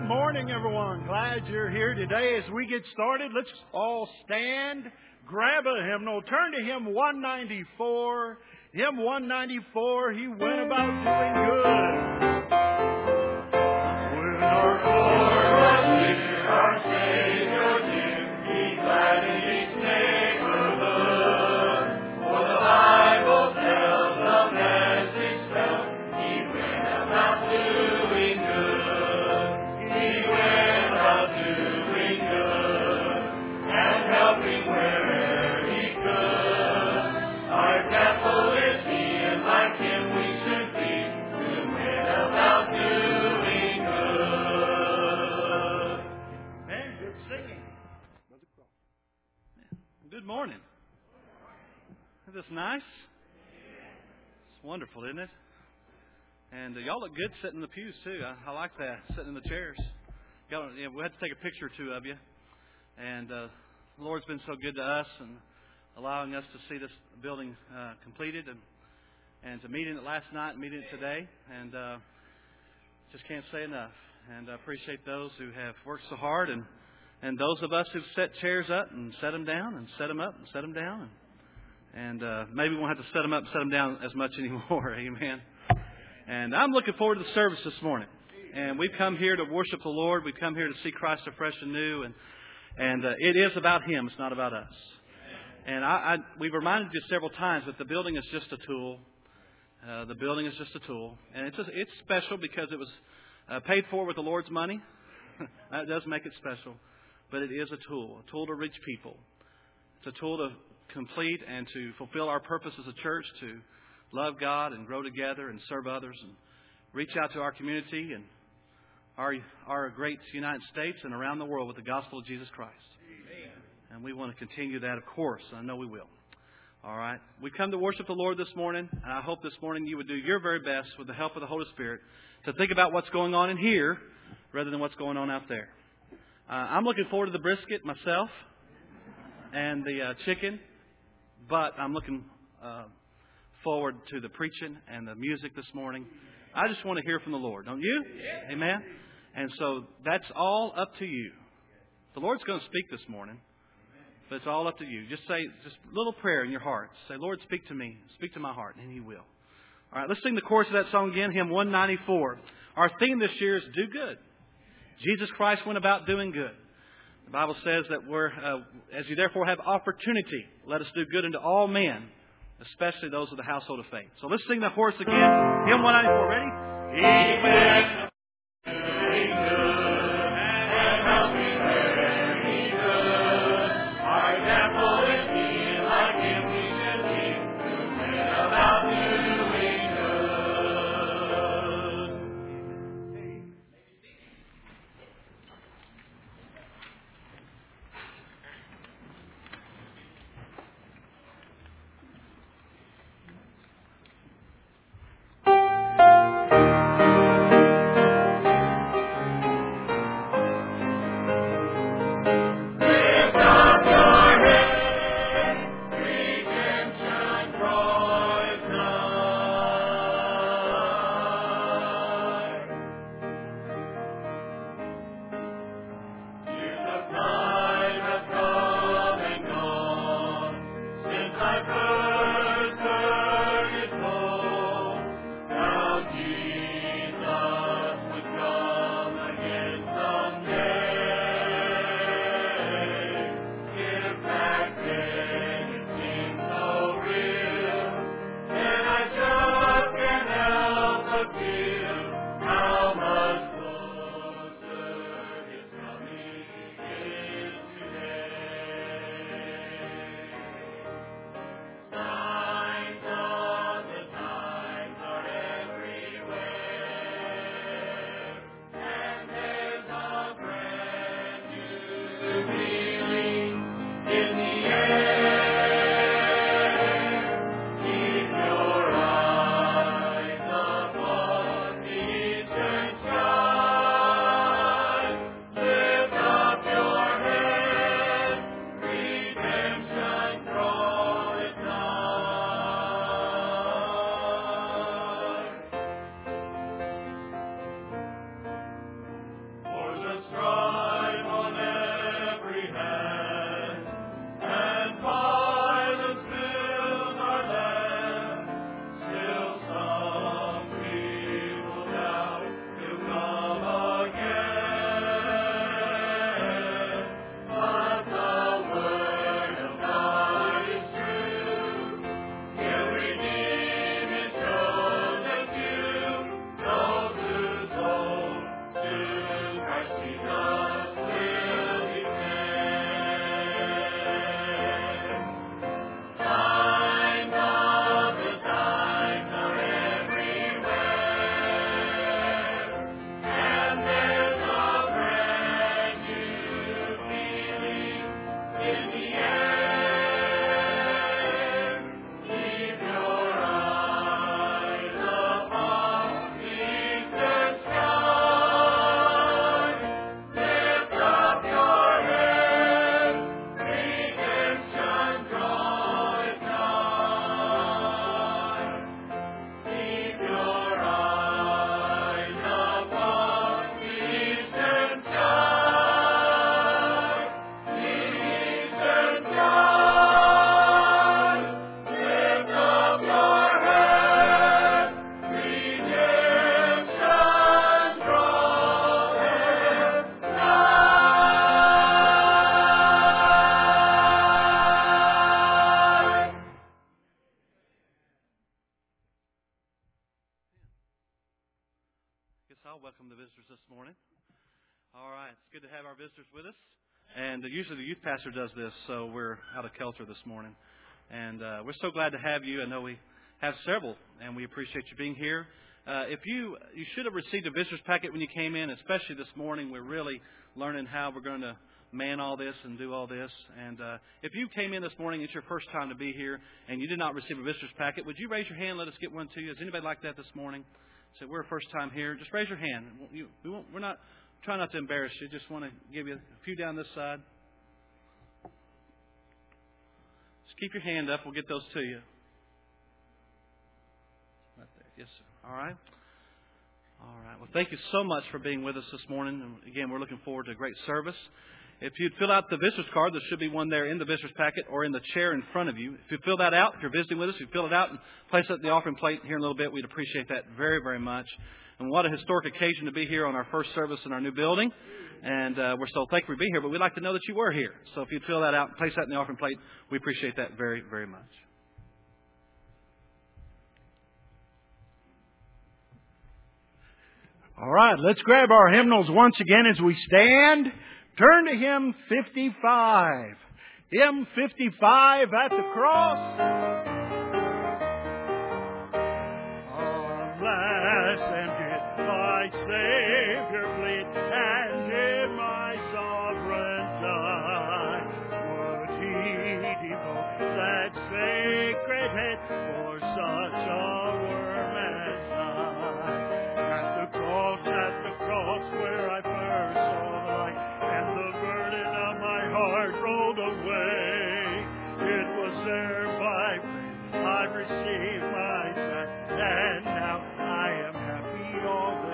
morning, everyone. Glad you're here today. As we get started, let's all stand, grab a hymnal, turn to hymn 194. Hymn 194, he went about doing good. When our Lord was near, our Savior dear, he gladdened each neighborhood. For the Bible tells the message felt, he went about doing good. He went about doing good and helping where he could. Our example is he, and like him we should be, who went about doing good. Man, good singing. Good morning. Isn't this nice? It's wonderful, isn't it? And y'all look good sitting in the pews, too. I like that, sitting in the chairs. We had to take a picture or two of you. And the Lord's been so good to us and allowing us to see this building completed and to meet in it last night and meet in it today. And just can't say enough. And I appreciate those who have worked so hard and those of us who've set chairs up and set them down and set them up and set them down. And maybe we won't have to set them up and set them down as much anymore. Amen. And I'm looking forward to the service this morning. And we've come here to worship the Lord. We've come here to see Christ afresh and new. And it is about Him. It's not about us. And we've reminded you several times that the building is just a tool. The building is just a tool. And it's special because it was paid for with the Lord's money. That does make it special. But it is a tool to reach people. It's a tool to complete and to fulfill our purpose as a church, to love God and grow together and serve others and reach out to our community and our great United States and around the world with the gospel of Jesus Christ. Amen. And we want to continue that, of course. I know we will. All right. We come to worship the Lord this morning, and I hope this morning you would do your very best with the help of the Holy Spirit to think about what's going on in here rather than what's going on out there. I'm looking forward to the brisket myself and the chicken, but I'm looking forward to the preaching and the music this morning. I just want to hear from the Lord, don't you? Yeah. Amen. And so that's all up to you. The Lord's going to speak this morning, but it's all up to you. Just say, just a little prayer in your heart. Say, Lord, speak to me. Speak to my heart, and He will. All right, let's sing the chorus of that song again, hymn 194. Our theme this year is Do Good. Jesus Christ went about doing good. The Bible says that as you therefore have opportunity, let us do good unto all men, especially those of the household of faith. So let's sing the chorus again. Hymn 194. Ready? He went doing good and helping where He could. Our example is He, and like Him we should be, who went about doing good. I'll welcome the visitors this morning. All right, it's good to have our visitors with us. And usually the youth pastor does this, so we're out of kilter this morning. And we're so glad to have you. I know we have several, and we appreciate you being here. If you should have received a visitor's packet when you came in, especially this morning. We're really learning how we're going to man all this and do all this. And if you came in this morning, it's your first time to be here, and you did not receive a visitor's packet, would you raise your hand and let us get one to you? Is anybody like that this morning? Say, we're first time here. Just raise your hand. We're not trying not to embarrass you. Just want to give you a few down this side. Just keep your hand up. We'll get those to you. Right there. Yes, sir. All right. All right. Well, thank you so much for being with us this morning. And again, we're looking forward to a great service. If you'd fill out the visitor's card, there should be one there in the visitor's packet or in the chair in front of you. If you fill that out, if you're visiting with us, if you fill it out and place it at the offering plate here in a little bit, we'd appreciate that very, very much. And what a historic occasion to be here on our first service in our new building. And we're so thankful to be here, but we'd like to know that you were here. So if you'd fill that out and place that in the offering plate, we appreciate that very, very much. All right, let's grab our hymnals once again as we stand. Turn to hymn 55. Hymn 55 at the cross. Alas, and did my Savior bleed, and did my sovereign die? Would he devote that sacred head for such a worm as I? At the cross where I first saw the light, and the burden of my heart rolled away. It was there by faith I've received my sight, and now I am happy all the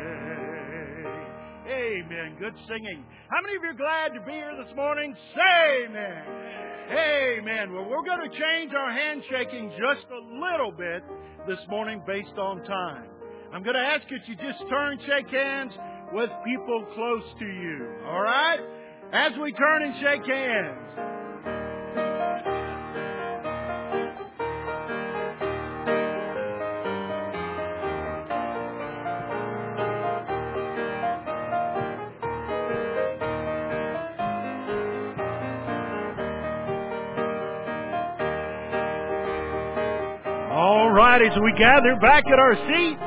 day. Amen. Good singing. How many of you are glad to be here this morning? Say amen. Amen. Well, we're going to change our handshaking just a little bit this morning based on time. I'm going to ask that you just turn and shake hands with people close to you. All right? As we turn and shake hands. All right, as we gather back at our seats.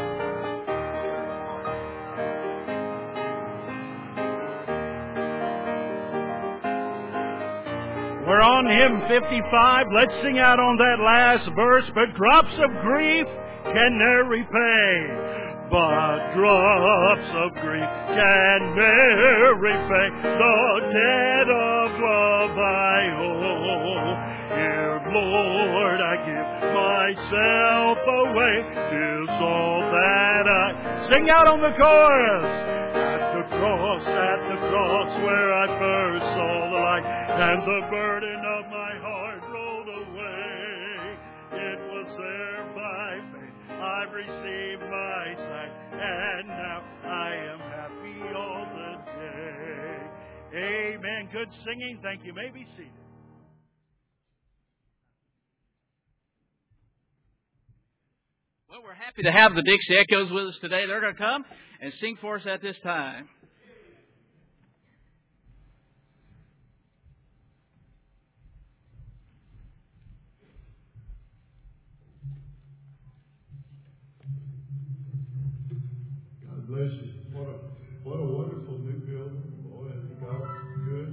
We're on hymn 55. Let's sing out on that last verse. But drops of grief can ne'er repay. But drops of grief can ne'er repay the debt of love I owe. Here, Lord, I give myself away. 'Tis all that I sing out on the chorus. At the cross where I first saw the light, and the burden of my heart rolled away. It was there by faith I've received my sight, and now I am happy all the day. Amen. Good singing. Thank you. You may be seated. Well, we're happy to have the Dixie Echoes with us today. They're going to come and sing for us at this time. God bless you. What a wonderful new building. Boy, God's good.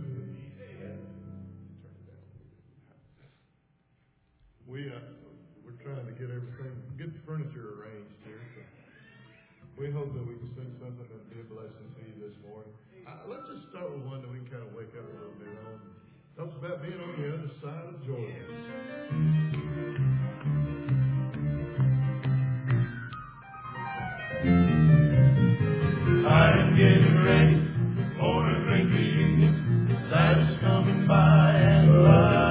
We're trying to get the furniture arranged here. So we hope that we can sing something that will be a blessing to you this morning. Let's just start with one that we can kind of wake up a little bit on. Talks about being on the other side of Jordan. I'm getting ready for a great reunion. That is coming by and by.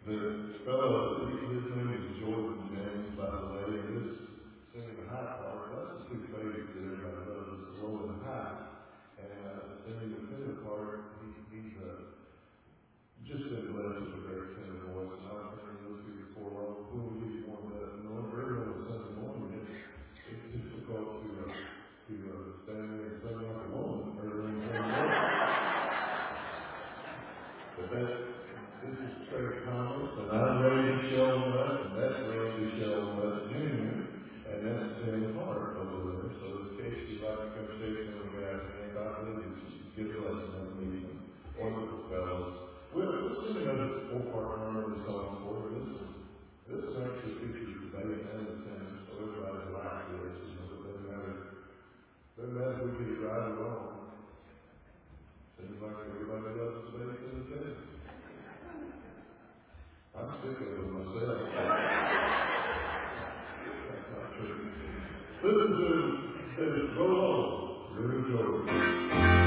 The fellow, his name is Jordan James, by the way, and this singing the high part, that's the two favorites that everybody loves, the low and the high. And singing the tenor part, he's just been blessed with a great tenor voice. And I've heard those two before long. Who will give you one of that? No, very well Sunday morning. It's difficult to stand there and sing like a woman early in the morning. But this is Craig Thomas, and I'm Randy Sheldon, and that's Randy Sheldon Jr., and that's Tim Hart over there. So in case you'd like to come shake some of the guys' hand, I believe it's good lesson in the meeting. Wonderful fellows. We'll sing another four-part harmony song for you. This is actually features the bass and the tenor, so everybody likes this. It doesn't matter if we get it right or wrong. Seems like everybody loves the bass and the tenor. I'm sick of it myself. That's not true. Listen to this. Go on. Here we go.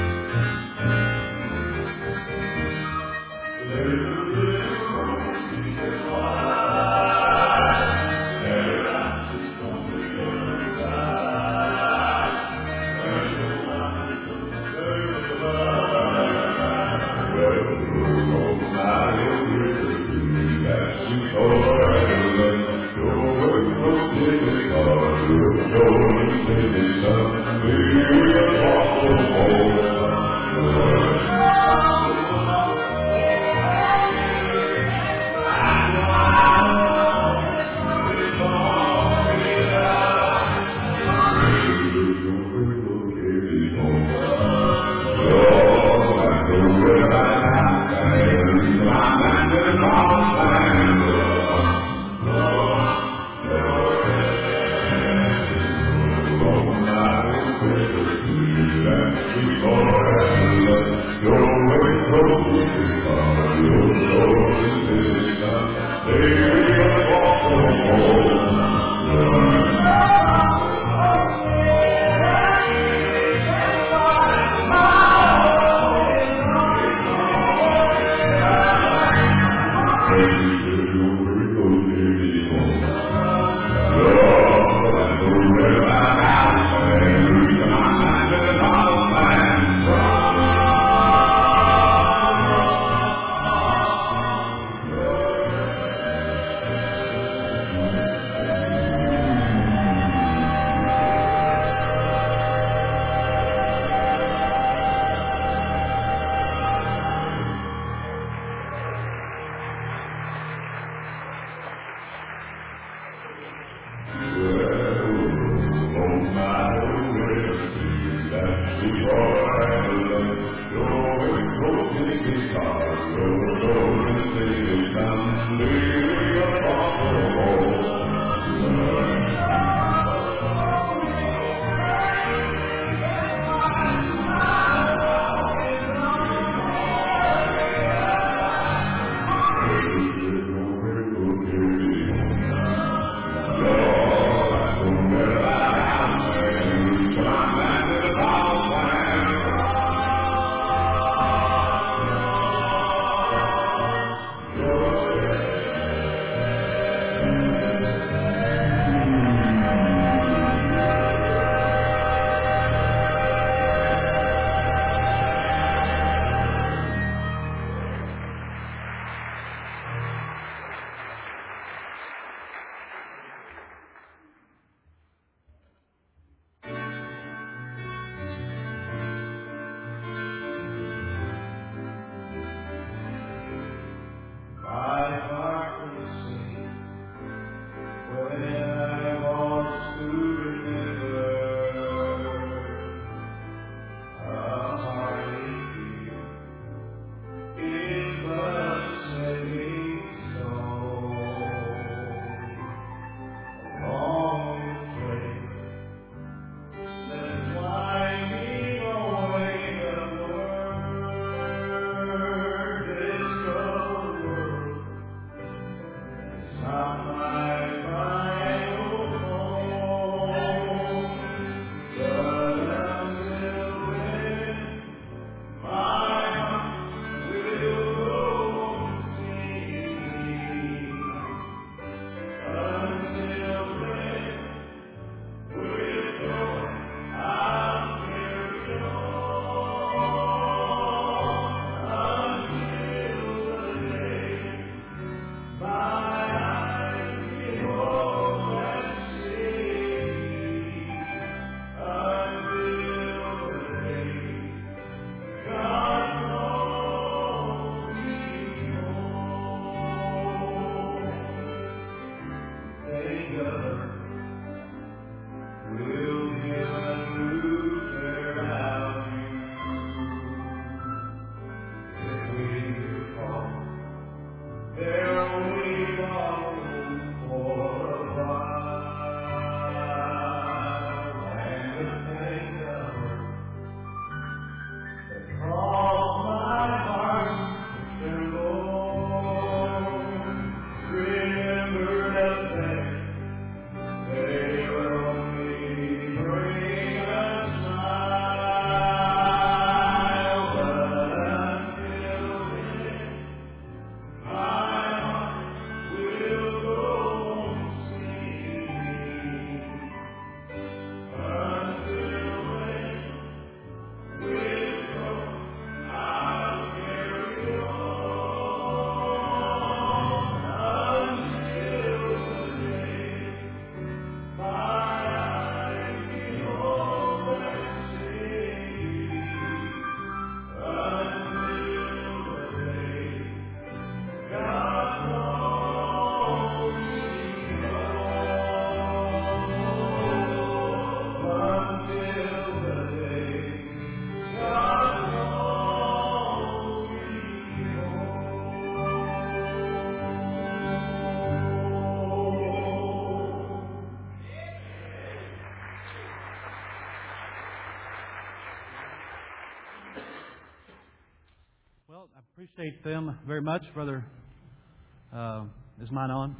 Appreciate them very much, Brother. Is mine on?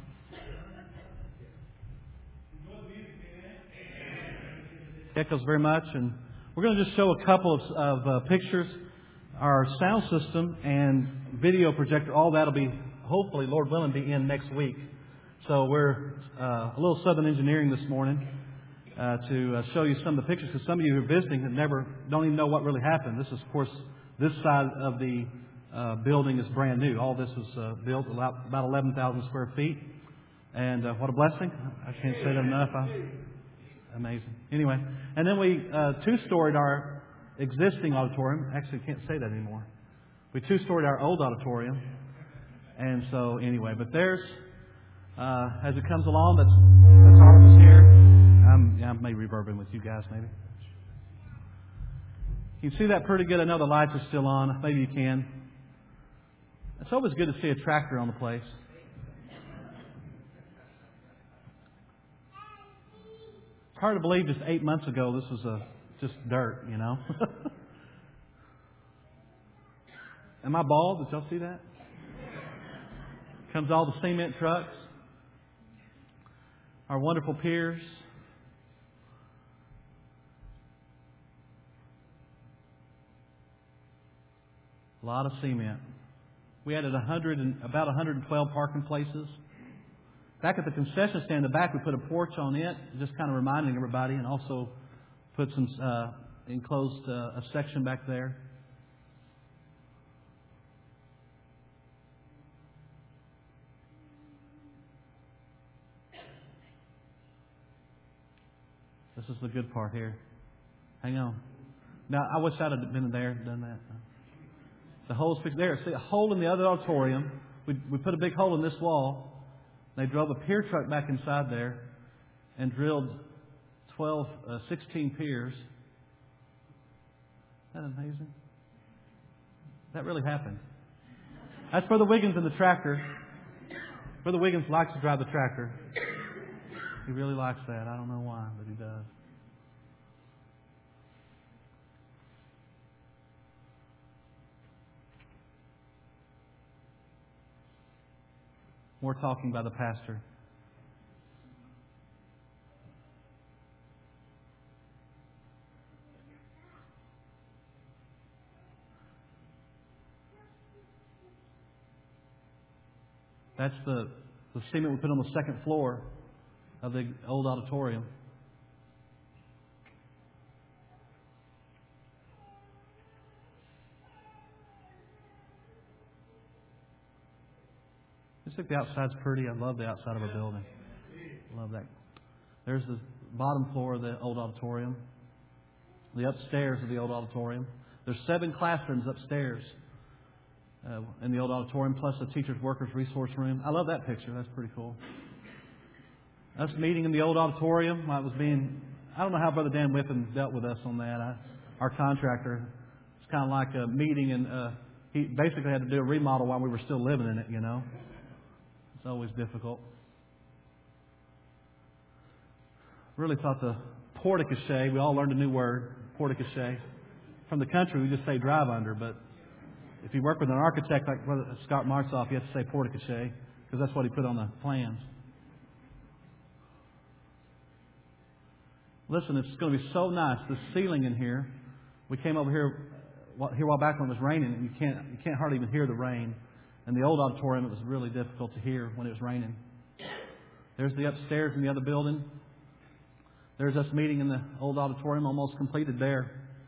Echoes very much, and we're going to just show a couple of pictures. Our sound system and video projector, all that will be, hopefully, Lord willing, be in next week. So we're a little Southern engineering this morning to show you some of the pictures, because some of you who are visiting don't even know what really happened. This is, of course, this side of the building is brand new. All this was built about 11,000 square feet, and what a blessing! I can't say that enough. Amazing. Anyway, and then we two-storied our existing auditorium. Actually, can't say that anymore. We two-storied our old auditorium, and so anyway, but there's as it comes along. That's all of us here. I may reverb in with you guys, maybe. You can see that pretty good. I know the lights are still on. Maybe you can. It's always good to see a tractor on the place. It's hard to believe just 8 months ago this was just dirt, you know. Am I bald? Did y'all see that? Comes all the cement trucks. Our wonderful piers. A lot of cement. We added about 112 parking places. Back at the concession stand in the back, we put a porch on it, just kind of reminding everybody, and also put some enclosed a section back there. This is the good part here. Hang on. Now, I wish I'd have been there and done that. The hole's fixed there. See, a hole in the other auditorium. We put a big hole in this wall. They drove a pier truck back inside there and drilled 16 piers. Isn't that amazing? That really happened. That's Brother Wiggins in the tractor. Brother Wiggins likes to drive the tractor. He really likes that. I don't know why, but he does. More talking by the pastor. That's the cement we put on the second floor of the old auditorium. I think the outside's pretty. I love the outside of a building. Love that. There's the bottom floor of the old auditorium. The upstairs of the old auditorium. There's 7 classrooms upstairs in the old auditorium, plus a teacher's workers resource room. I love that picture. That's pretty cool. Us meeting in the old auditorium. I don't know how Brother Dan Whiffen dealt with us on that. Our contractor. It's kind of like a meeting, and he basically had to do a remodel while we were still living in it, you know. It's always difficult. Really thought the porte-cochere, we all learned a new word, porte-cochere. From the country, we just say drive under, but if you work with an architect like Brother Scott Martzoff, you have to say porte-cochere, because that's what he put on the plans. Listen, it's going to be so nice. The ceiling in here, we came over here a while back when it was raining, and you can't hardly even hear the rain. In the old auditorium, it was really difficult to hear when it was raining. There's the upstairs in the other building. There's us meeting in the old auditorium, almost completed there.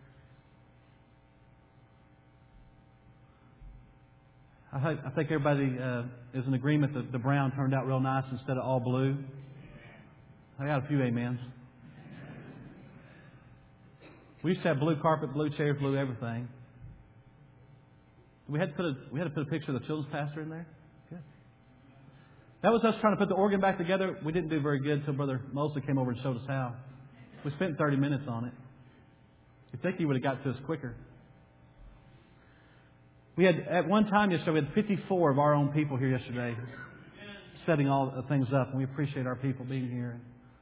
I think everybody is in agreement that the brown turned out real nice instead of all blue. I got a few amens. We used to have blue carpet, blue chairs, blue everything. We had to put a picture of the children's pastor in there. Good. That was us trying to put the organ back together. We didn't do very good until Brother Mosley came over and showed us how. We spent 30 minutes on it. You'd think he would have got to us quicker. We had, at one time yesterday, we had 54 of our own people here yesterday, setting all the things up, and we appreciate our people being here.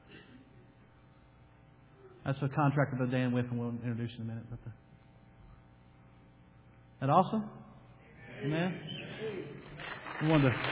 That's a contractor that Dan Whiffen will introduce in a minute. Isn't that awesome? Amen? We wanted to...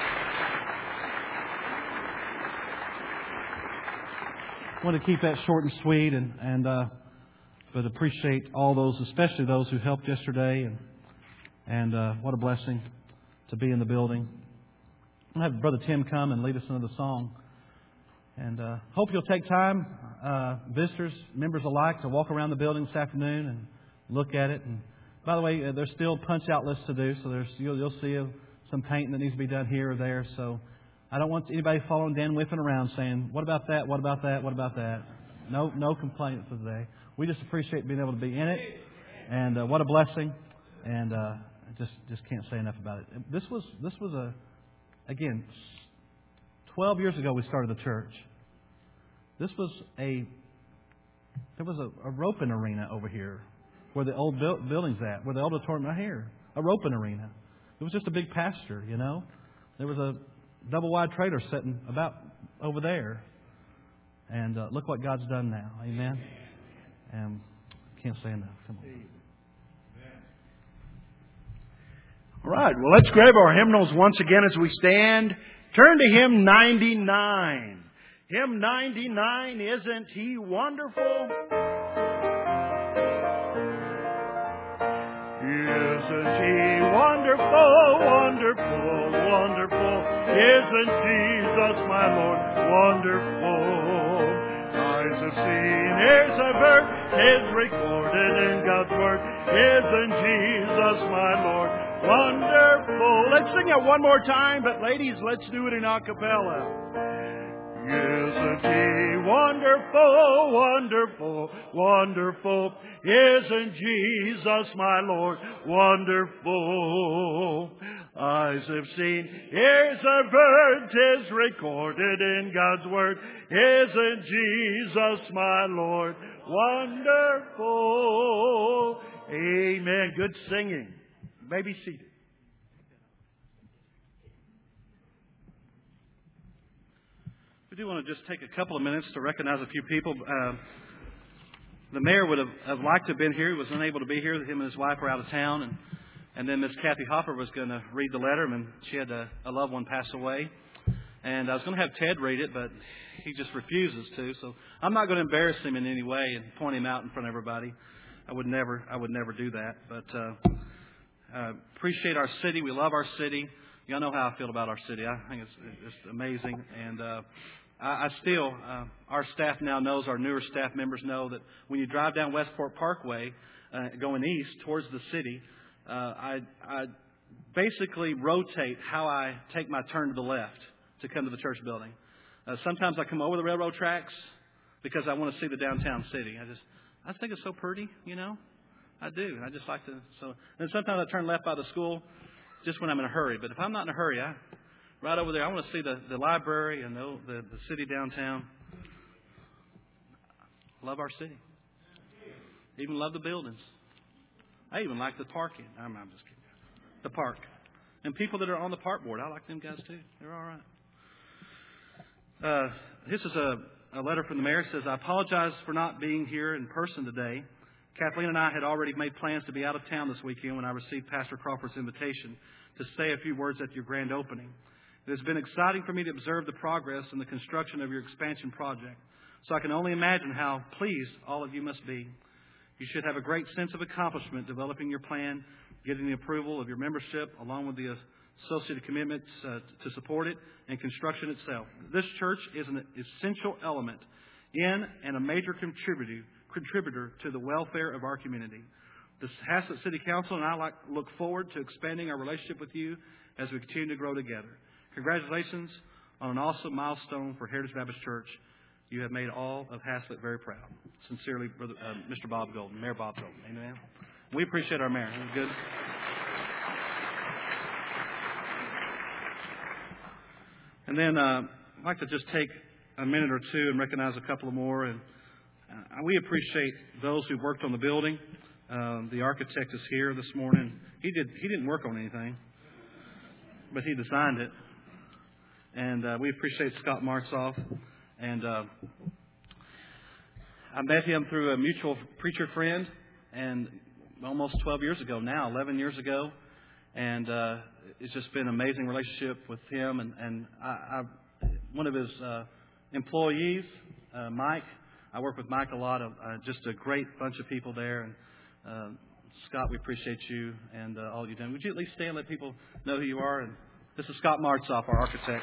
want to keep that short and sweet, but appreciate all those, especially those who helped yesterday, and what a blessing to be in the building. I'll have Brother Tim come and lead us into the song, and hope you'll take time, visitors, members alike, to walk around the building this afternoon and look at it. And by the way, there's still punch out lists to do, so you'll see some painting that needs to be done here or there. So I don't want anybody following Dan Whiffen around saying, what about that, what about that, what about that? No complaints today. We just appreciate being able to be in it. And what a blessing. And just can't say enough about it. This was again, 12 years ago we started the church. There was a roping arena over here where the old building's at, where the auditorium right here. A roping arena. It was just a big pasture, you know. There was a double-wide trailer sitting about over there. And look what God's done now. Amen? And can't say enough. Come on. All right. Well, let's grab our hymnals once again as we stand. Turn to hymn 99. Hymn 99, Isn't He Wonderful? Isn't He wonderful, wonderful, wonderful? Isn't Jesus my Lord wonderful? Eyes have seen, ears have heard, is recorded in God's Word. Isn't Jesus my Lord wonderful? Let's sing it one more time, but ladies, let's do it in a cappella. Isn't He wonderful, wonderful, wonderful? Isn't Jesus my Lord wonderful? Eyes have seen, ears have heard, 'tis recorded in God's Word. Isn't Jesus my Lord wonderful? Amen. Good singing. You may be seated. We do want to just take a couple of minutes to recognize a few people. The mayor would have liked to have been here. He was unable to be here. Him and his wife were out of town. And then Miss Kathy Hopper was going to read the letter, and she had a loved one pass away. And I was going to have Ted read it, but he just refuses to. So I'm not going to embarrass him in any way and point him out in front of everybody. I would never do that. But appreciate our city. We love our city. Y'all know how I feel about our city. I think it's amazing. And I still, our staff now knows, our newer staff members know that when you drive down Westport Parkway, going east towards the city, I basically rotate how I take my turn to the left to come to the church building. Sometimes I come over the railroad tracks because I want to see the downtown city. I think it's so pretty, you know. I do. I just like to. So, and sometimes I turn left by the school just when I'm in a hurry. But if I'm not in a hurry, right over there, I want to see the library and the city downtown. Love our city. Even love the buildings. I even like the parking. I'm just kidding. The park. And people that are on the park board, I like them guys too. They're all right. This is a letter from the mayor. It says, I apologize for not being here in person today. Kathleen and I had already made plans to be out of town this weekend when I received Pastor Crawford's invitation to say a few words at your grand opening. It has been exciting for me to observe the progress in the construction of your expansion project. So I can only imagine how pleased all of you must be. You should have a great sense of accomplishment developing your plan, getting the approval of your membership, along with the associated commitments to support it, and construction itself. This church is an essential element in and a major contributor to the welfare of our community. The Haslett City Council and I look forward to expanding our relationship with you as we continue to grow together. Congratulations on an awesome milestone for Heritage Baptist Church. You have made all of Haslett very proud. Sincerely, Brother, Mr. Bob Golden, Mayor Bob Golden. Amen. We appreciate our mayor. He's good. And then I'd like to just take a minute or two and recognize a couple more. And we appreciate those who worked on the building. The architect is here this morning. He didn't work on anything, but he designed it. And we appreciate Scott Martzoff. And I met him through a mutual preacher friend, and almost 12 years ago now, 11 years ago. And it's just been an amazing relationship with him. And I one of his employees, Mike. I work with Mike a lot. Just a great bunch of people there. And Scott, we appreciate you and all you've done. Would you at least stand and let people know who you are? And this is Scott Martzoff, our architect.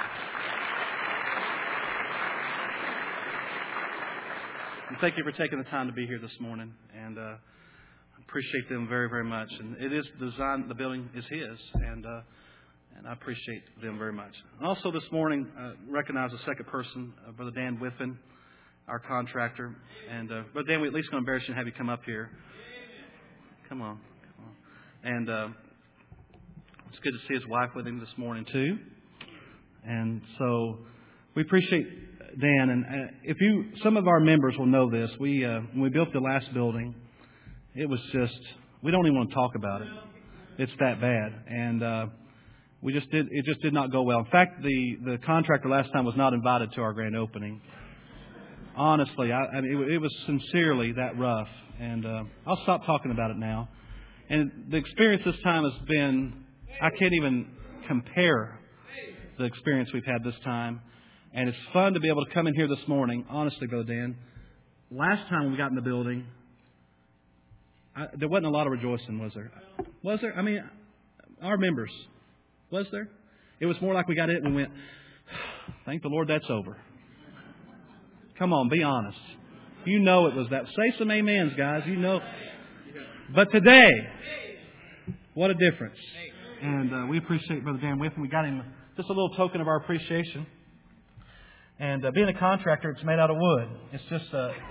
And thank you for taking the time to be here this morning. And I appreciate them very, very much. And it is designed, the building is his. And I appreciate them very much. And also this morning, recognize a second person, Brother Dan Whiffen, our contractor. And Brother Dan, we're at least going to embarrass you and have you come up here. Come on. And it's good to see his wife with him this morning too. And so we appreciate Dan. And some of our members will know this. When we built the last building, it was just, we don't even want to talk about it. It's that bad. And it just did not go well. In fact, the contractor last time was not invited to our grand opening. Honestly, it was sincerely that rough. And I'll stop talking about it now. And the experience this time has been, I can't even compare the experience we've had this time. And it's fun to be able to come in here this morning. Honestly, Brother Dan, last time we got in the building, there wasn't a lot of rejoicing, was there? Was there? I mean, our members, was there? It was more like we got in and we went, thank the Lord that's over. Come on, be honest. You know it was that. Say some amens, guys. You know. But today, what a difference. And we appreciate Brother Dan Whiffen. We got him just a little token of our appreciation. And being a contractor, it's made out of wood. It's just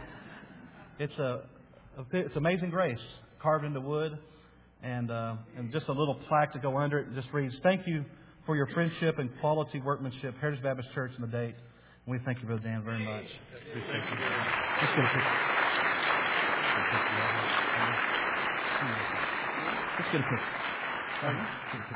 it's Amazing Grace carved into wood, and just a little plaque to go under it. It just reads, "Thank you for your friendship and quality workmanship, Heritage Baptist Church and the date." And we thank you, Brother Dan, very much. Appreciate you. Let's get a picture. Let's get a picture.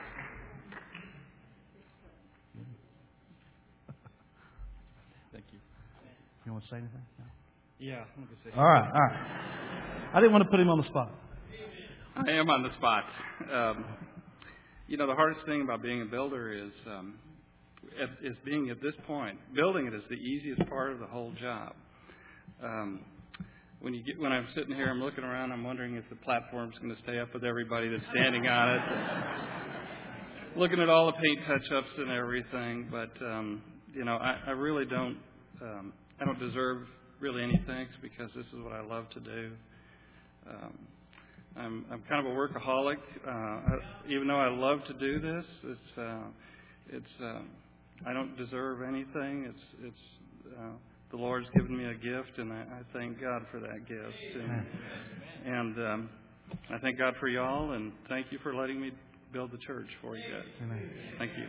Thank you. You want to say anything? No? Yeah, I'm going to say. All right. I didn't want to put him on the spot. I am on the spot. The hardest thing about being a builder is being at this point. Building it is the easiest part of the whole job. When I'm sitting here, I'm looking around, I'm wondering if the platform's going to stay up with everybody that's standing on it. Looking at all the paint touch-ups and everything, but I really don't. I don't deserve really any thanks because this is what I love to do. I'm kind of a workaholic. Even though I love to do this, I don't deserve anything. It's the Lord's given me a gift, and I thank God for that gift. And I thank God for y'all, and thank you for letting me build the church for you guys. Amen. Thank you.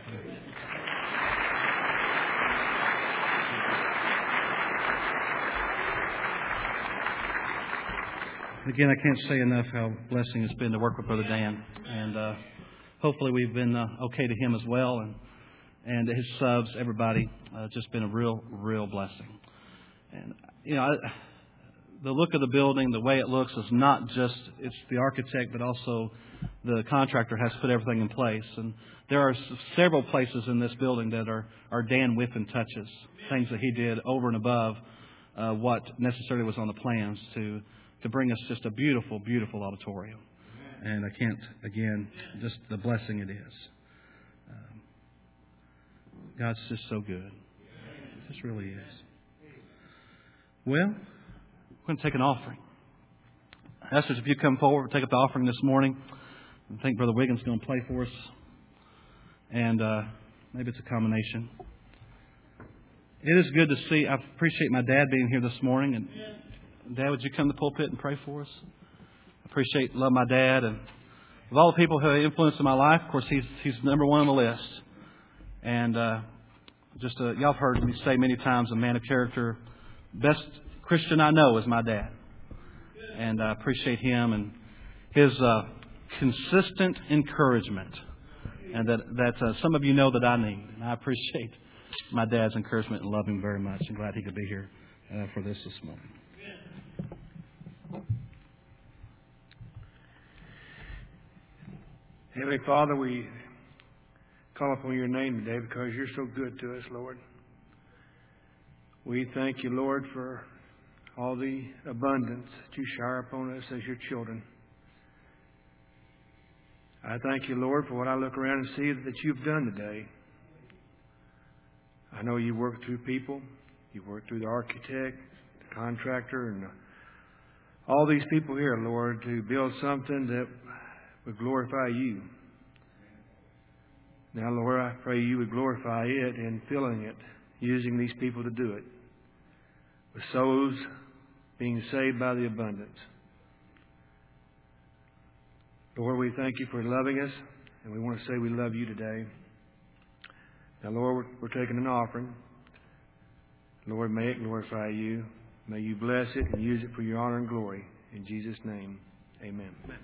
Again, I can't say enough how blessing it's been to work with Brother Dan, and hopefully we've been okay to him as well, and his subs, everybody, just been a real blessing. And the look of the building, the way it looks, is not just it's the architect, but also the contractor has put everything in place. And there are several places in this building that are Dan Whiffen touches, things that he did over and above what necessarily was on the plans to bring us just a beautiful, beautiful auditorium. And I can't, again, just the blessing it is. God's just so good. It just really is. Well, we're going to take an offering. Esther, if you come forward, we'll take up the offering this morning. I think Brother Wiggins is going to play for us. And maybe it's a combination. It is good to see. I appreciate my dad being here this morning. And Dad, would you come to the pulpit and pray for us? I love my dad. And of all the people who have influenced in my life, of course, he's number one on the list. And y'all have heard me say many times, a man of character. Best Christian I know is my dad. And I appreciate him and his consistent encouragement. And that some of you know that I need. And I appreciate my dad's encouragement and love him very much. I'm glad he could be here for this morning. Heavenly Father, we call upon your name today because you're so good to us, Lord. We thank you, Lord, for all the abundance that you shower upon us as your children. I thank you, Lord, for what I look around and see that you've done today. I know you work through people. You work through the architect, the contractor, and all these people here, Lord, to build something that would glorify you. Now, Lord, I pray you would glorify it in filling it, using these people to do it, with souls being saved by the abundance. Lord, we thank you for loving us, and we want to say we love you today. Now, Lord, we're taking an offering. Lord, may it glorify you. May you bless it and use it for your honor and glory. In Jesus' name, amen. Amen.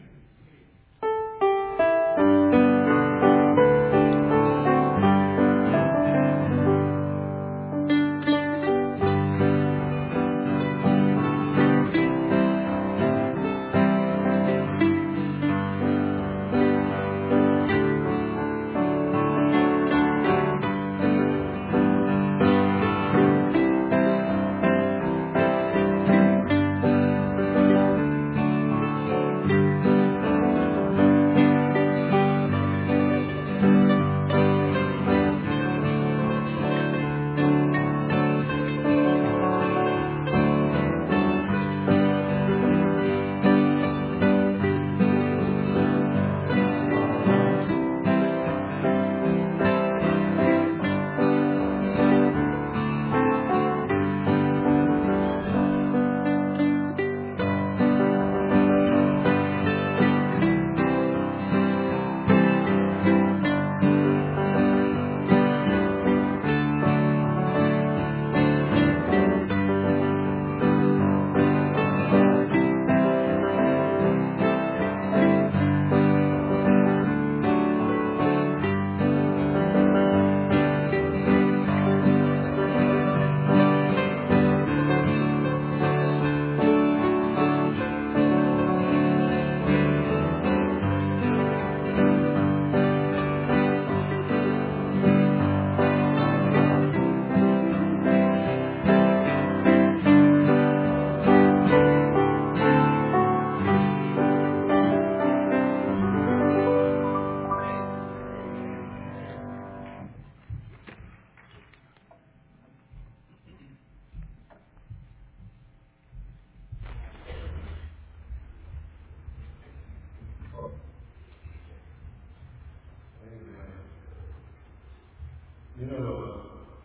You know,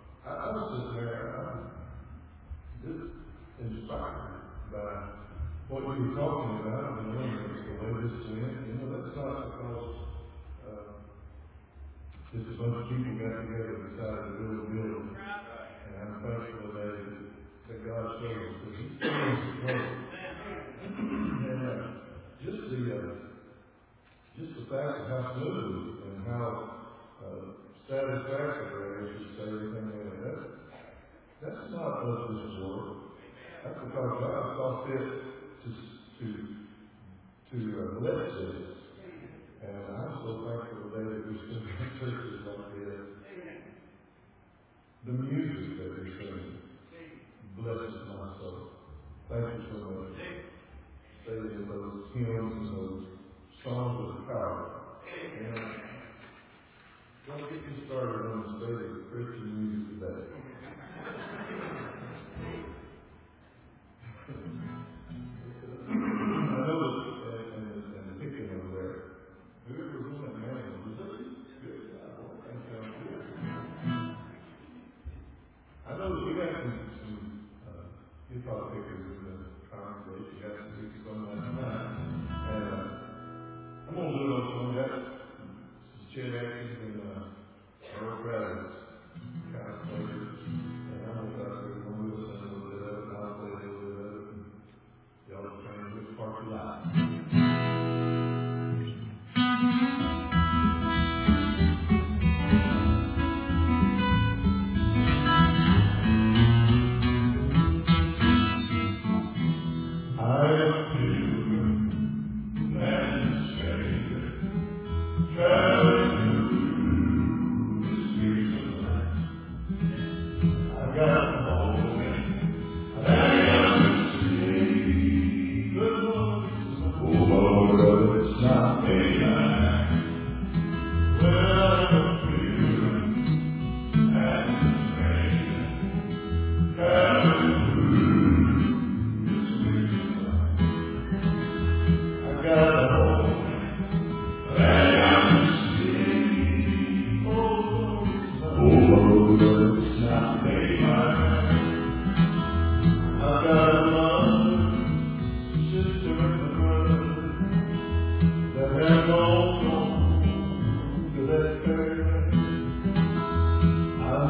I was sitting there, just inspired by what you were talking about, and the way this went. You know, that's not because just a bunch of people got together and decided to build a building. And I'm thankful today that God showed us that He's still in control. And just the fact of how smooth and how satisfactory, I should say, everything like that. That's not of this world. That's because God saw fit to bless us. And I'm so thankful today that we still have churches like this. The music that we're singing blesses my soul. Thank you so much. Singing those hymns and those songs of power. And don't get me started on the state of Christian music today. I know that, and the picking over there, whoever was in that man, was that you? Good job. Thank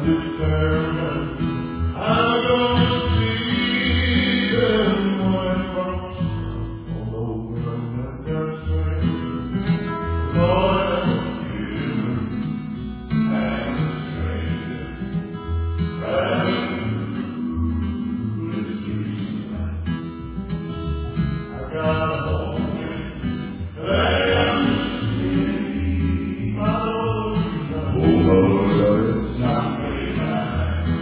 determined I'm gonna see them when all over the country. Lord, I'm feeling and stranger and this dream. I got a home lay on the street. Oh Lord, it's not very nice.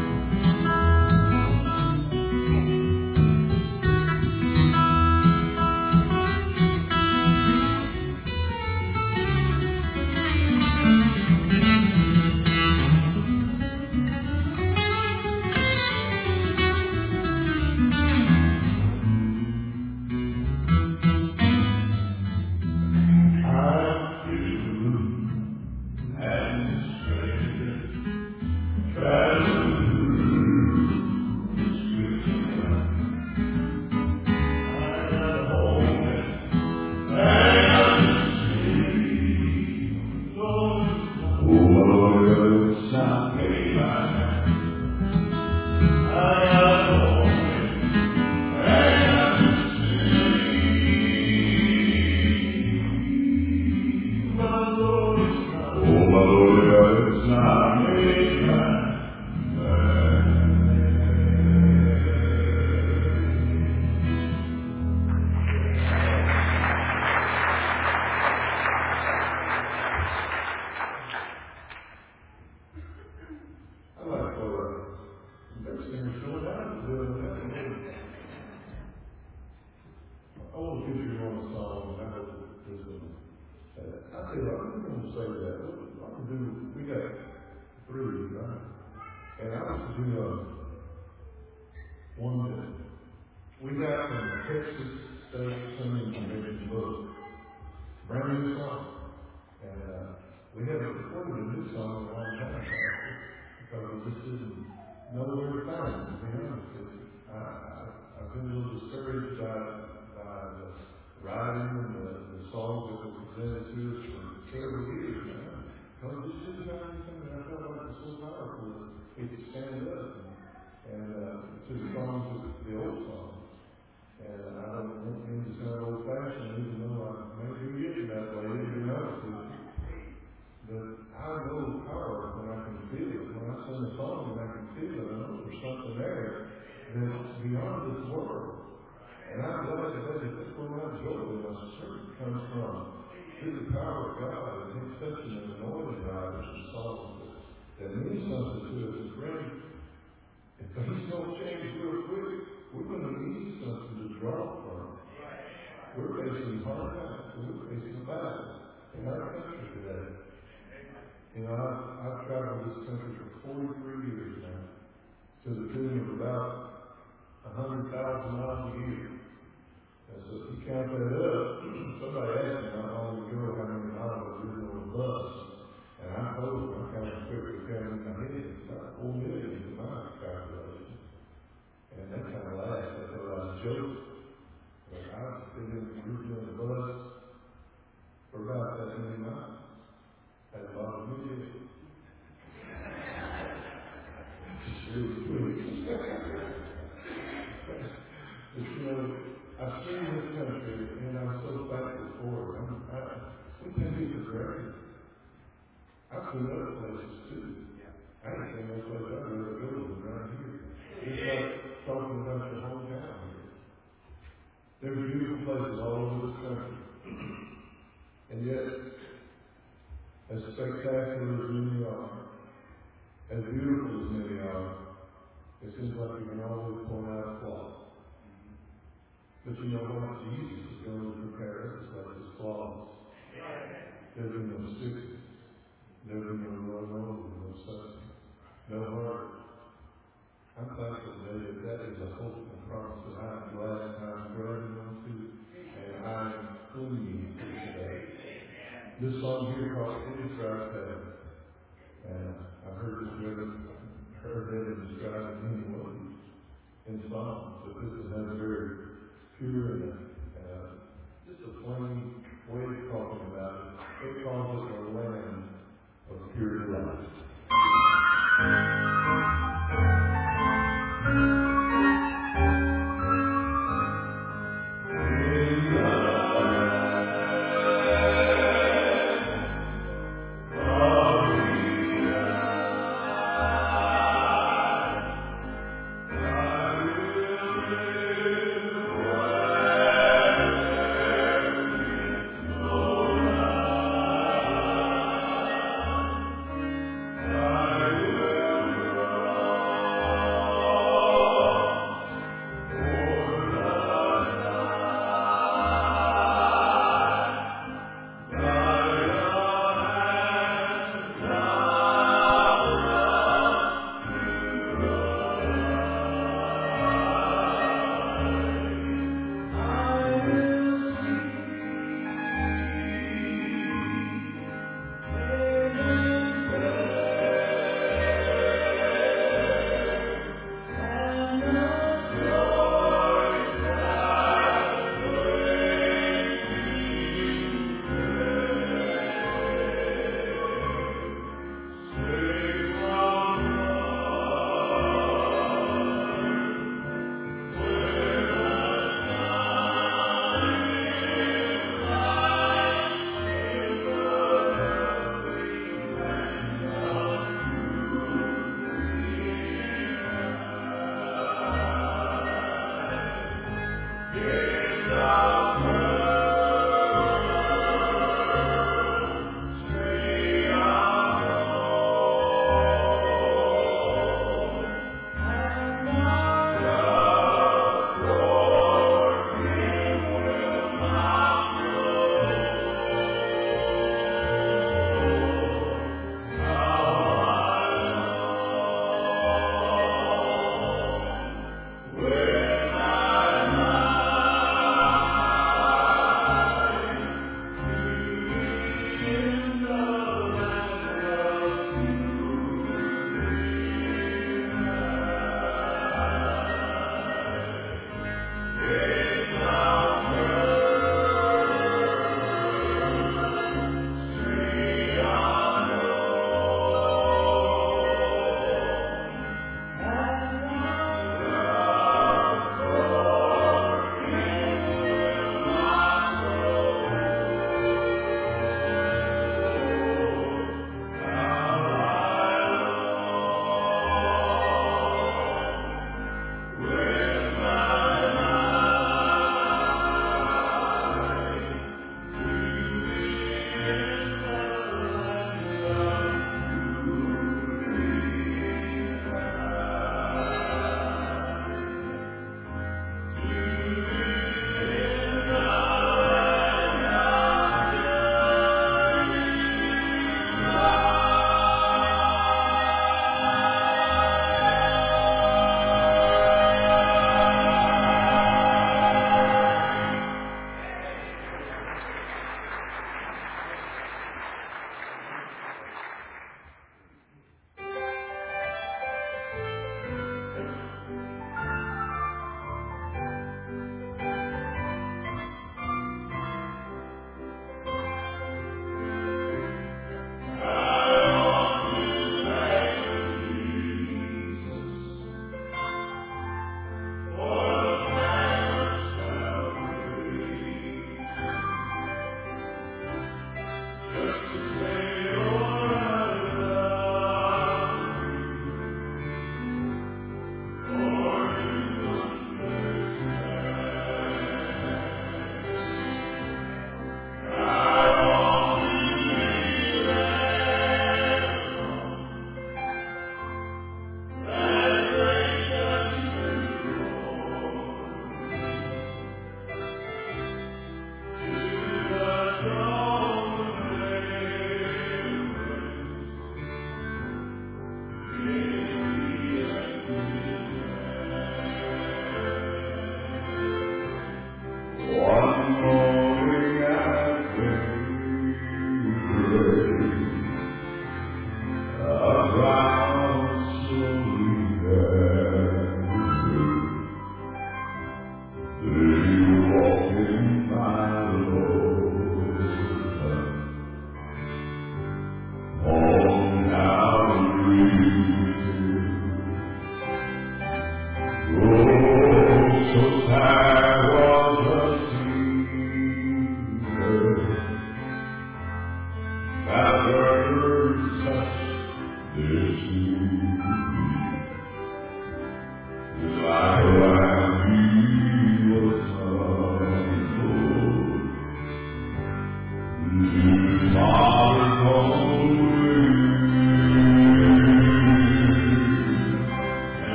Just a plain way of talking about it. It calls it a land of pure life.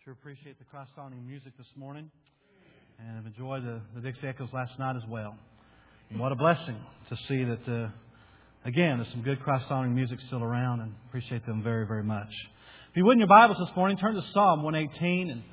Sure appreciate the Christ-honoring music this morning, and I've enjoyed the Dixie Echoes last night as well. And what a blessing to see that, again, there's some good Christ-honoring music still around, and appreciate them very, very much. If you would in your Bibles this morning, turn to Psalm 118, and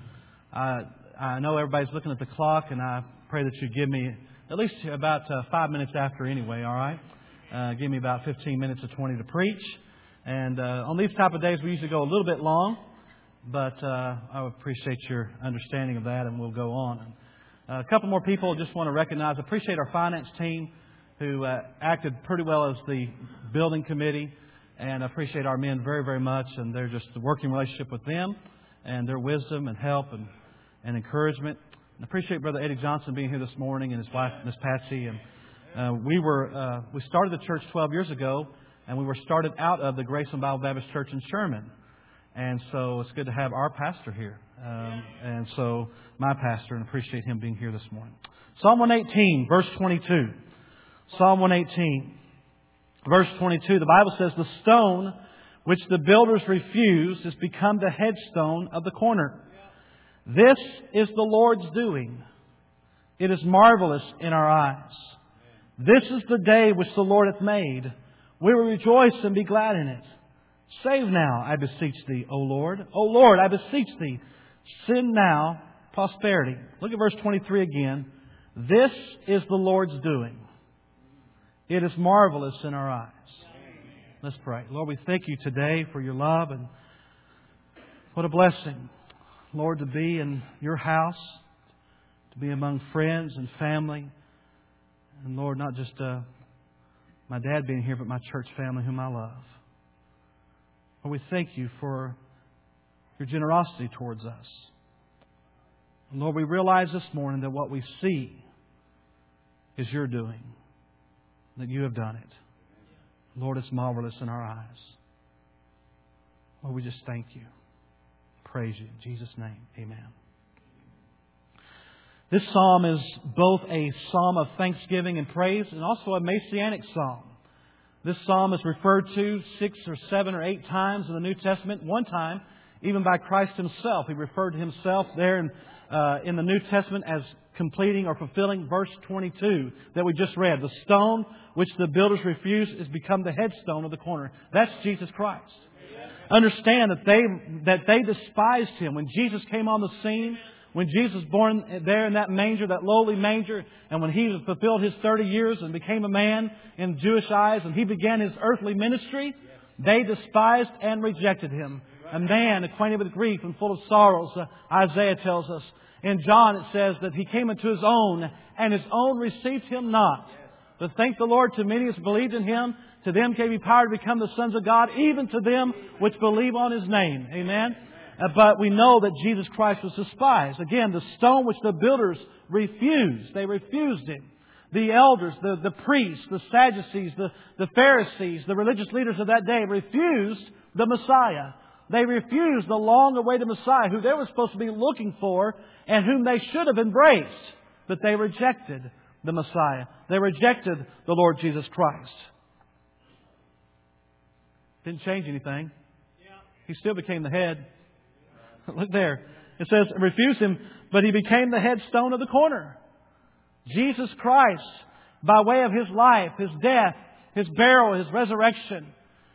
I know everybody's looking at the clock, and I pray that you give me at least about 5 minutes after anyway, all right? Give me about 15 minutes or 20 to preach. And on these type of days, we usually go a little bit long, but I would appreciate your understanding of that, and we'll go on. A couple more people just want to recognize, appreciate our finance team who acted pretty well as the building committee, and I appreciate our men very, very much, and they're just a working relationship with them and their wisdom and help and encouragement. I appreciate Brother Eddie Johnson being here this morning and his wife, Miss Patsy. And we started the church 12 years ago, and we were started out of the Graceland Bible Baptist Church in Sherman. And so it's good to have our pastor here. And so my pastor, and appreciate him being here this morning. Psalm 118, verse 22. Psalm 118, verse 22. The Bible says, "The stone which the builders refused has become the headstone of the corner. This is the Lord's doing. It is marvelous in our eyes. This is the day which the Lord hath made. We will rejoice and be glad in it. Save now, I beseech Thee, O Lord. O Lord, I beseech Thee, send now prosperity." Look at verse 23 again. "This is the Lord's doing. It is marvelous in our eyes." Let's pray. Lord, we thank You today for Your love, and what a blessing, Lord, to be in Your house, to be among friends and family. And Lord, not just my dad being here, but my church family whom I love. Lord, we thank You for Your generosity towards us. And Lord, we realize this morning that what we see is Your doing, that You have done it. Lord, it's marvelous in our eyes. Lord, we just thank You. Praise You. In Jesus' name, amen. This psalm is both a psalm of thanksgiving and praise and also a messianic psalm. This psalm is referred to 6 or 7 or 8 times in the New Testament. One time, even by Christ Himself. He referred to Himself there in the New Testament as completing or fulfilling verse 22 that we just read. "The stone which the builders refused has become the headstone of the corner." That's Jesus Christ. Understand that they despised Him. When Jesus came on the scene, when Jesus was born there in that manger, that lowly manger, and when He fulfilled His 30 years and became a man in Jewish eyes, and He began His earthly ministry, they despised and rejected Him. A man acquainted with grief and full of sorrows, Isaiah tells us. In John it says that He came into His own, and His own received Him not. But thank the Lord, to many as believed in Him, to them gave He power to become the sons of God, even to them which believe on His name. Amen? But we know that Jesus Christ was despised. Again, the stone which the builders refused. They refused Him. The elders, the priests, the Sadducees, the Pharisees, the religious leaders of that day refused the Messiah. They refused the long-awaited Messiah who they were supposed to be looking for and whom they should have embraced. But they rejected the Messiah. They rejected the Lord Jesus Christ. Didn't change anything. He still became the head. Look there. It says, refused Him, but He became the headstone of the corner. Jesus Christ, by way of His life, His death, His burial, His resurrection,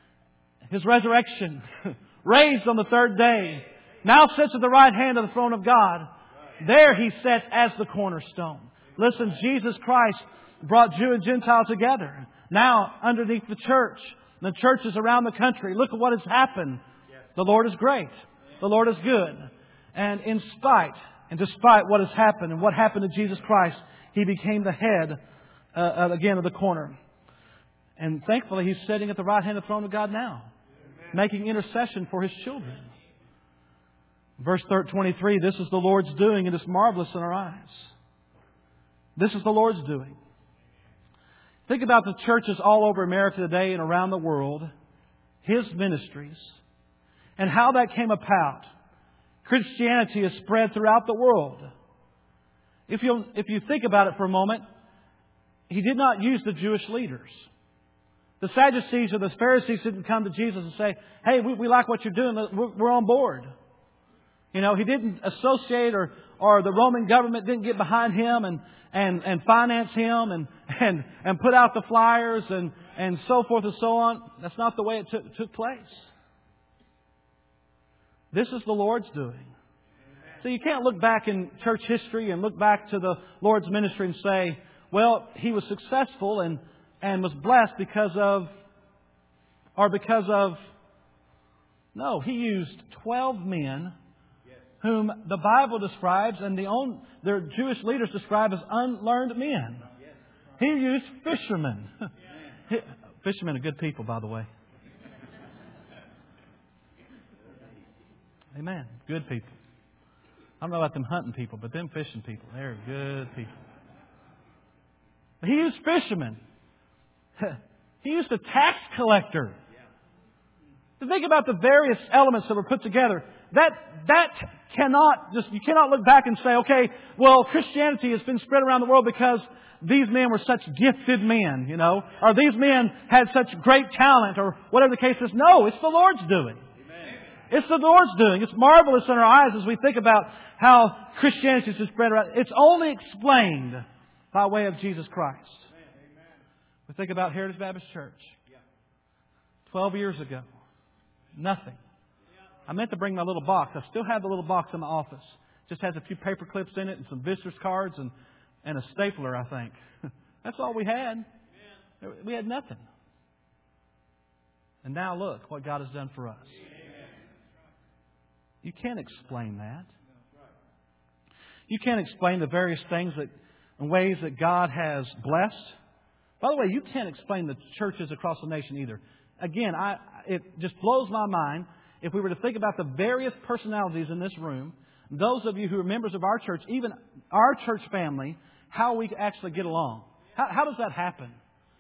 raised on the third day, now sits at the right hand of the throne of God. There He sits as the cornerstone. Listen, Jesus Christ brought Jew and Gentile together. Now, underneath the churches around the country, look at what has happened. The Lord is great. The Lord is good. And despite what has happened and what happened to Jesus Christ, He became the head, again, of the corner. And thankfully, He's sitting at the right hand of the throne of God now, making intercession for His children. Verse 23, "This is the Lord's doing, and it's marvelous in our eyes." This is the Lord's doing. Think about the churches all over America today and around the world, His ministries, and how that came about. Christianity is spread throughout the world. If you think about it for a moment, He did not use the Jewish leaders. The Sadducees or the Pharisees didn't come to Jesus and say, "Hey, we like what you're doing. We're on board." You know, he didn't associate or the Roman government didn't get behind him and finance him and put out the flyers and so forth and so on. That's not the way it took place. This is the Lord's doing. So you can't look back in church history and look back to the Lord's ministry and say, well, He was successful and was blessed because of... No, He used 12 men whom the Bible describes and their Jewish leaders describe as unlearned men. He used fishermen. Fishermen are good people, by the way. Amen. Good people. I don't know about them hunting people, but them fishing people, they're good people. He used fishermen. He used a tax collector. To think about the various elements that were put together, that you cannot look back and say, okay, well, Christianity has been spread around the world because these men were such gifted men, you know, or these men had such great talent, or whatever the case is. No, it's the Lord's doing. It's the Lord's doing. It's marvelous in our eyes as we think about how Christianity has spread around. It's only explained by way of Jesus Christ. We think about Heritage Baptist Church. 12 years ago. Nothing. I meant to bring my little box. I still have the little box in my office. Just has a few paper clips in it and some visitors cards and a stapler, I think. That's all we had. We had nothing. And now look what God has done for us. You can't explain that. You can't explain the various things and ways that God has blessed. By the way, you can't explain the churches across the nation either. Again, it just blows my mind if we were to think about the various personalities in this room, those of you who are members of our church, even our church family, how we actually get along. How does that happen?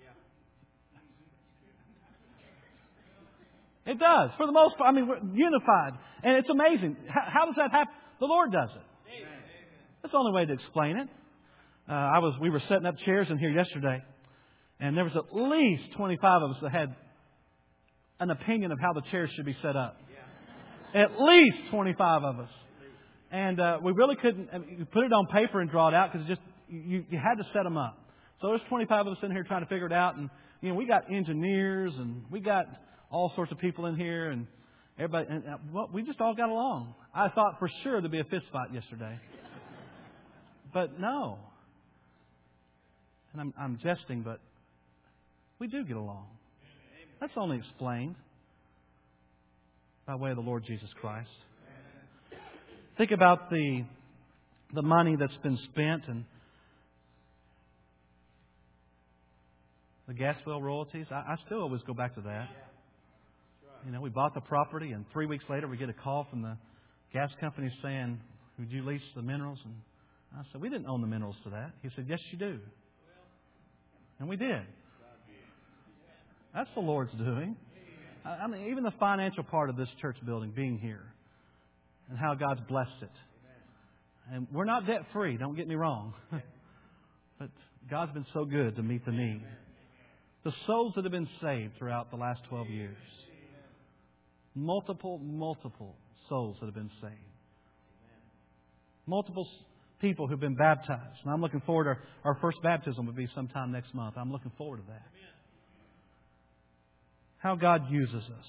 It does. For the most part, I mean, we're unified. And it's amazing. How does that happen? The Lord does it. That's the only way to explain it. We were setting up chairs in here yesterday, and there was at least 25 of us that had an opinion of how the chairs should be set up. At least 25 of us. And we really couldn't put it on paper and draw it out because you had to set them up. So there's 25 of us in here trying to figure it out. And, you know, we got engineers and we got all sorts of people in here and everybody. And, we just all got along. I thought for sure there'd be a fist fight yesterday. But no. And I'm jesting, but we do get along. That's only explained by way of the Lord Jesus Christ. Think about the money that's been spent and the gas well royalties. I still always go back to that. You know, we bought the property and 3 weeks later we get a call from the gas company saying, would you lease the minerals? And I said, we didn't own the minerals to that. He said, yes, you do. And we did. That's the Lord's doing. I mean, even the financial part of this church building being here and how God's blessed it. And we're not debt free, don't get me wrong. But God's been so good to meet the need. The souls that have been saved throughout the last 12 years. Multiple souls that have been saved. Multiple people who've been baptized. And I'm looking forward to our first baptism will be sometime next month. I'm looking forward to that. How God uses us.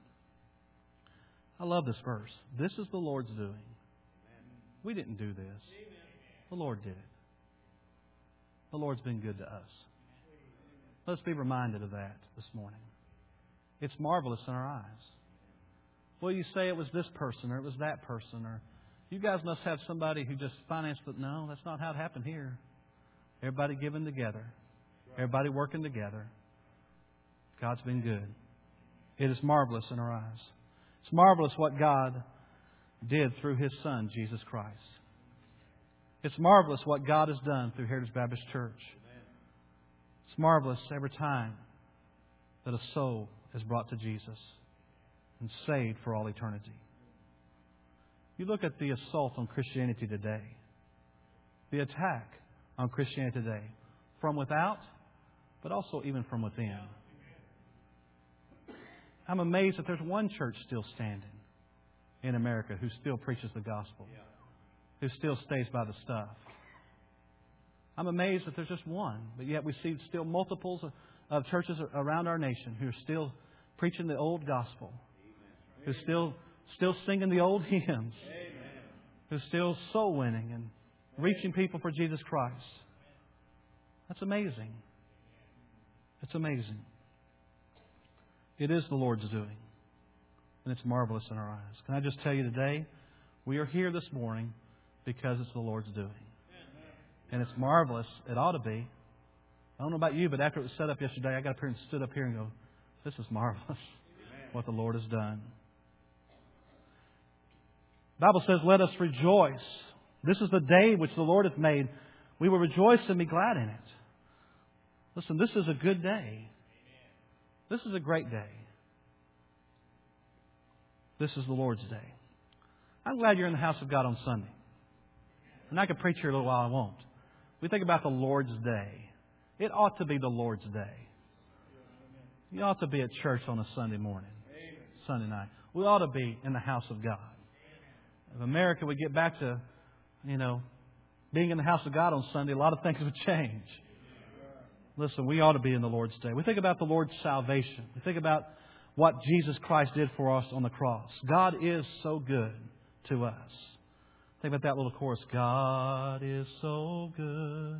I love this verse. This is the Lord's doing. We didn't do this. The Lord did it. The Lord's been good to us. Let's be reminded of that this morning. It's marvelous in our eyes. Well, you say it was this person or it was that person or you guys must have somebody who just financed it. No, that's not how it happened here. Everybody giving together. Everybody working together. God's been good. It is marvelous in our eyes. It's marvelous what God did through His Son, Jesus Christ. It's marvelous what God has done through Heritage Baptist Church. It's marvelous every time that a soul is brought to Jesus and saved for all eternity. You look at the assault on Christianity today, the attack on Christianity today, from without, but also even from within. I'm amazed that there's one church still standing in America who still preaches the gospel, who still stays by the stuff. I'm amazed that there's just one, but yet we see still multiples of churches around our nation who are still preaching the old gospel, who still singing the old hymns, who's still soul winning and reaching people for Jesus Christ. That's amazing. It's amazing. It is the Lord's doing, and it's marvelous in our eyes. Can I just tell you today, we are here this morning because it's the Lord's doing. And it's marvelous. It ought to be. I don't know about you, but after it was set up yesterday, I got up here and stood up here and go, this is marvelous what the Lord has done. The Bible says, let us rejoice. This is the day which the Lord hath made. We will rejoice and be glad in it. Listen, this is a good day. This is a great day. This is the Lord's day. I'm glad you're in the house of God on Sunday. And I could preach here a little while, I won't. We think about the Lord's day. It ought to be the Lord's day. You ought to be at church on a Sunday morning, Sunday night. We ought to be in the house of God. If America would get back to, being in the house of God on Sunday, a lot of things would change. Listen, we ought to be in the Lord's day. We think about the Lord's salvation. We think about what Jesus Christ did for us on the cross. God is so good to us. Think about that little chorus. God is so good.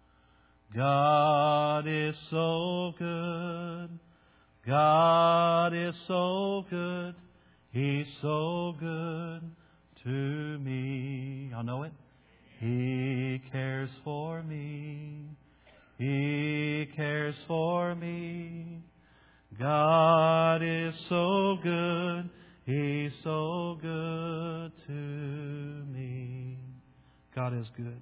God is so good. God is so good. He's so good to me. Y'all know it? He cares for me. He cares for me. God is so good. He's so good to me. God is good.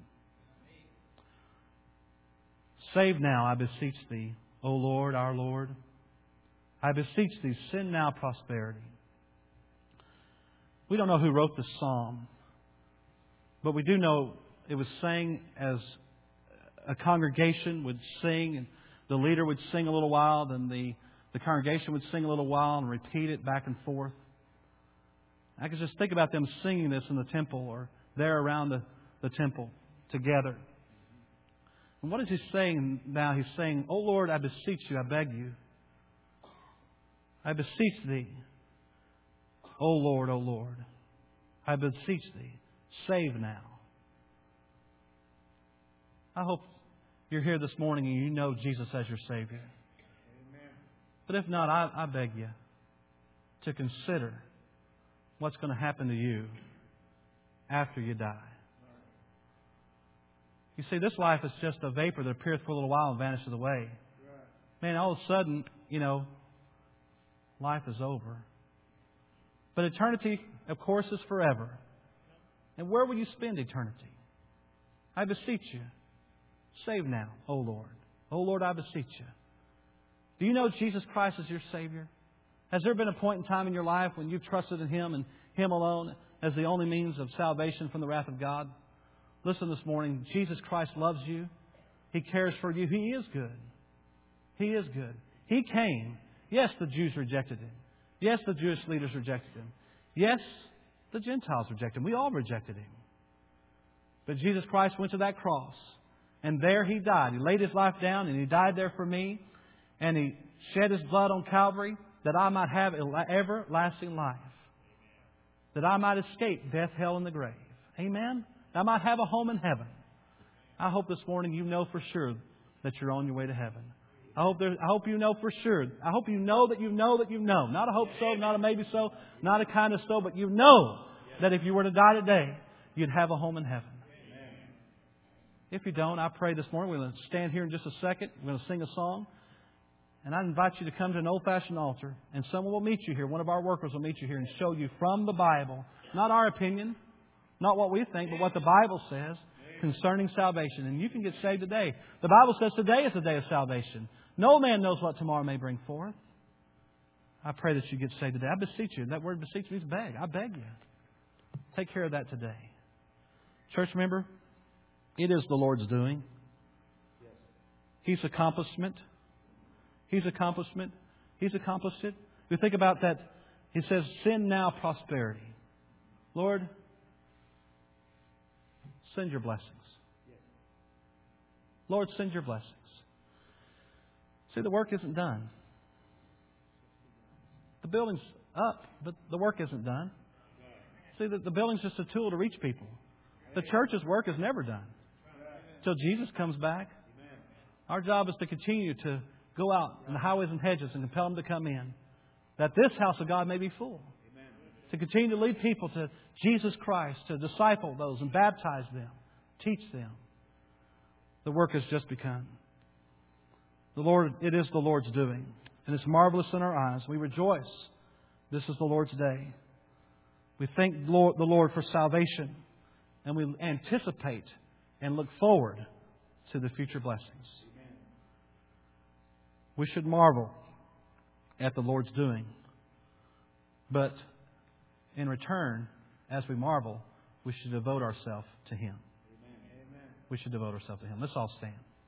Save now, I beseech Thee, O Lord, our Lord. I beseech Thee, send now prosperity. We don't know who wrote this psalm, but we do know it was sang as a congregation would sing, and the leader would sing a little while, then the congregation would sing a little while and repeat it back and forth. I could just think about them singing this in the temple or there around the temple together. And what is he saying now? He's saying, "O Lord, I beseech You, I beg You. I beseech Thee. O Lord, I beseech Thee, save now." I hope you're here this morning and you know Jesus as your Savior. Amen. But if not, I beg you to consider what's going to happen to you after you die. You see, this life is just a vapor that appeareth for a little while and vanishes away. Man, all of a sudden, life is over. But eternity, of course, is forever. And where will you spend eternity? I beseech You, save now, O Lord. O Lord, I beseech You. Do you know Jesus Christ is your Savior? Has there been a point in time in your life when you've trusted in Him and Him alone as the only means of salvation from the wrath of God? Listen this morning, Jesus Christ loves you. He cares for you. He is good. He is good. He came. Yes, the Jews rejected Him. Yes, the Jewish leaders rejected Him. Yes, the Gentiles rejected Him. We all rejected Him. But Jesus Christ went to that cross, and there He died. He laid His life down, and He died there for me, and He shed His blood on Calvary that I might have everlasting life, that I might escape death, hell, and the grave. Amen? I might have a home in heaven. I hope this morning you know for sure that you're on your way to heaven. I hope you know for sure. I hope you know that you know that you know. Not a hope so, not a maybe so, not a kind of so, but you know that if you were to die today, you'd have a home in heaven. If you don't, I pray this morning, we're going to stand here in just a second. We're going to sing a song. And I invite you to come to an old-fashioned altar, and someone will meet you here. One of our workers will meet you here and show you from the Bible, not our opinion, not what we think, but what the Bible says concerning salvation. And you can get saved today. The Bible says today is the day of salvation. No man knows what tomorrow may bring forth. I pray that you get saved today. I beseech you. That word beseech means beg. I beg you. Take care of that today. Church member, it is the Lord's doing. He's accomplishment. He's accomplishment. He's accomplished it. We think about that. He says, send now prosperity. Lord, send your blessings. Lord, send your blessings. See, the work isn't done. The building's up, but the work isn't done. See, the building's just a tool to reach people. The church's work is never done till Jesus comes back. Our job is to continue to go out in the highways and hedges and compel them to come in, that this house of God may be full. To continue to lead people to Jesus Christ, to disciple those and baptize them, teach them. The work has just begun. It is the Lord's doing, and it's marvelous in our eyes. We rejoice. This is the Lord's day. We thank the Lord for salvation, and we anticipate and look forward to the future blessings. We should marvel at the Lord's doing, but in return, as we marvel, we should devote ourselves to Him. We should devote ourselves to Him. Let's all stand.